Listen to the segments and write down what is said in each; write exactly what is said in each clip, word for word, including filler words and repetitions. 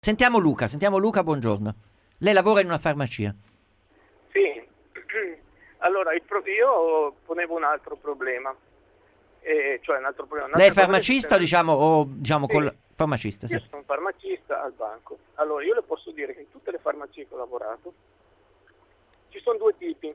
Sentiamo Luca, sentiamo Luca, buongiorno. Lei lavora in una farmacia? Sì, allora il pro- io ponevo un altro problema, eh, cioè un altro problema. Lei è un'altra cosa farmacista o che- diciamo, o, diciamo Sì, col farmacista? Sì. io sono un farmacista al banco. Allora io le posso dire che in tutte le farmacie che ho lavorato ci sono due tipi.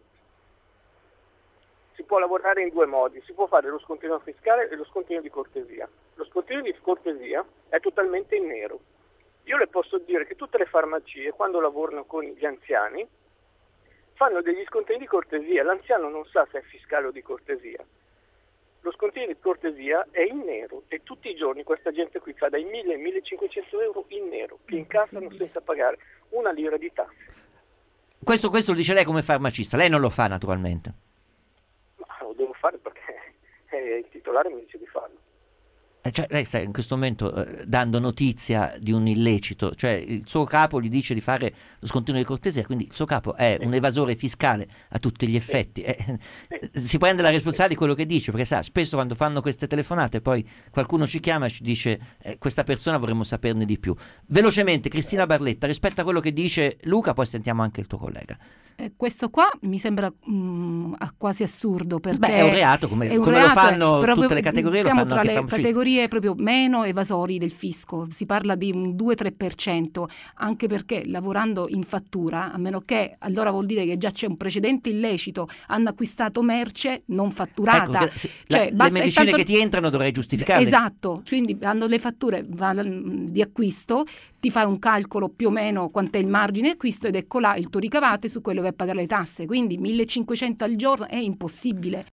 Si può lavorare in due modi, si può fare lo scontrino fiscale e lo scontrino di cortesia. Lo scontrino di cortesia è totalmente in nero. Io le posso dire che tutte le farmacie, quando lavorano con gli anziani, fanno degli scontrini di cortesia. L'anziano non sa se è fiscale o di cortesia. Lo scontrino di cortesia è in nero e tutti i giorni questa gente qui fa dai mille ai millecinquecento euro in nero, che incassano senza pagare una lira di tasse. Questo, questo lo dice lei come farmacista, lei non lo fa naturalmente. Ma lo devo fare perché eh, il titolare mi dice di farlo. Eh, Cioè, lei sta in questo momento eh, dando notizia di un illecito, cioè il suo capo gli dice di fare lo scontrino di cortesia, quindi il suo capo è un evasore fiscale a tutti gli effetti. Eh, si prende la responsabilità di quello che dice, perché sa, spesso quando fanno queste telefonate poi qualcuno ci chiama e ci dice eh, questa persona vorremmo saperne di più. Velocemente, Cristina Barletta, rispetto a quello che dice Luca, poi sentiamo anche il tuo collega. Eh, questo qua mi sembra mh, a- quasi assurdo, perché Beh, è un reato, come, è un come reato, lo fanno proprio- tutte le categorie, lo siamo fanno tra anche i le farmacisti. categorie proprio meno evasori del fisco, si parla di un due tre per cento, anche perché lavorando in fattura, a meno che allora vuol dire che già c'è un precedente illecito, hanno acquistato merce non fatturata. Ecco, che- sì, Cioè, la- le basta- è medicine tanto- che ti entrano dovrei giustificarle. Esatto, quindi hanno le fatture val- di acquisto, ti fai un calcolo più o meno quant'è il margine di acquisto ed ecco là il tuo ricavato e su quello vai a pagare le tasse, quindi millecinquecento al giorno è impossibile.